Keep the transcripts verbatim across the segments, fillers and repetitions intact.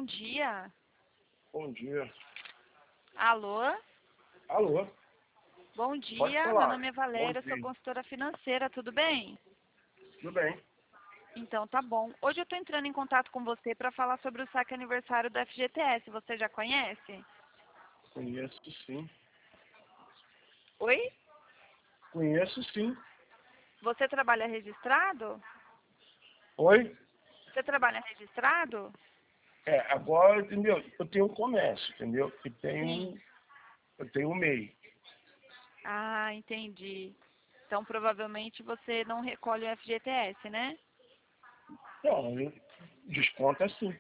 dia. Bom dia. Alô? Alô? Bom Pode dia, meu falar. nome é Bom Valéria, eu sou dia. consultora financeira, tudo bem? Tudo bem? Então tá bom. Hoje eu estou entrando em contato com você para falar sobre o saque aniversário do F G T S. Você já conhece? Conheço sim. Oi? Conheço sim. Você trabalha registrado? Oi? Você trabalha registrado? É, agora, entendeu? Eu tenho um comércio, entendeu? E Sim. tenho, eu tenho um MEI. Ah, entendi. Então provavelmente você não recolhe o F G T S, né? Não, eu- desconta sim.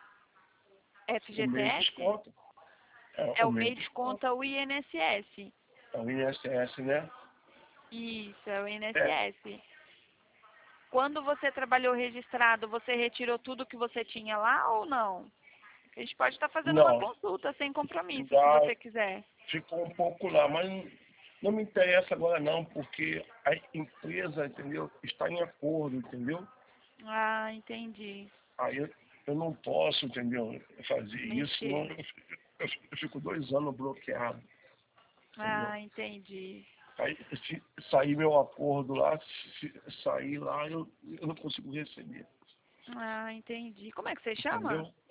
O MEI F G T S? desconta. É, É o o MEI MEI desconta. desconta o I N S S. É o I N S S, né? Isso, é o É. I N S S. Quando você trabalhou registrado, você retirou tudo que você tinha lá ou não? A gente pode estar fazendo uma Não, consulta sem compromisso, se ainda você quiser. ficou um pouco lá, mas não me interessa agora não, porque a empresa, entendeu, está em acordo, entendeu? Ah, entendi. Aí eu, eu não posso, entendeu, fazer isso, senão Mexer. eu, fico eu fico- eu fico dois anos bloqueado, entendeu? Ah, entendi. Aí, se sair meu acordo lá, se sair lá, eu, eu não consigo receber, Ah, entendi. Como é que você chama? entendeu?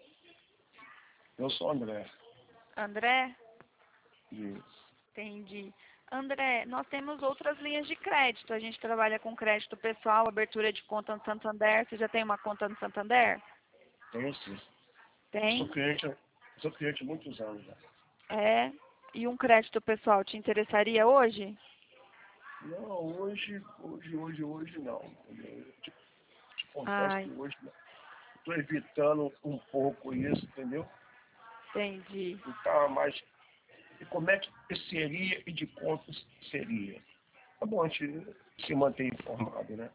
Eu sou André. André? Isso. Entendi. André, nós temos outras linhas de crédito. A gente trabalha com crédito pessoal, abertura de conta no Santander. Você já tem uma conta no Santander? Tenho sim. Sou Tem? cliente, sou cliente há muitos anos já. É. E um crédito pessoal te interessaria hoje? Não, hoje, hoje, hoje, hoje não. Entendeu? Eu te, te confesso Ai, que hoje estou evitando um pouco isso, entendeu? entendi. Não tá mais. E como é que seria e de quanto seria? Tá bom, a gente se manter informado, né?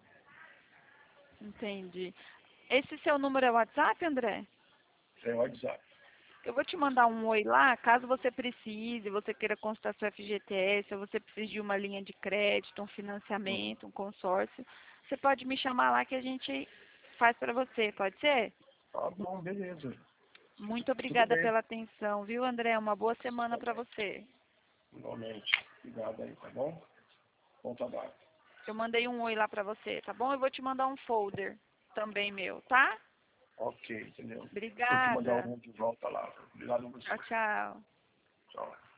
Entendi. Esse seu número é WhatsApp, André? É o WhatsApp. Eu vou te mandar um oi lá, caso você precise, você queira consultar seu F G T S, ou você precise de uma linha de crédito, um financiamento, um consórcio. Você pode me chamar lá que a gente faz para você, pode ser? Tá bom, beleza. Muito Tudo obrigada bem. pela atenção, viu, André? Uma boa semana para Igualmente. você. Igualmente. Obrigado aí, tá bom? Bom trabalho. Eu mandei um oi lá para você, tá bom? Eu vou te mandar um folder também meu, tá? Ok, entendeu? Vou te mandar Obrigada. um de volta lá. Obrigado a Tchau, você. tchau. Tchau.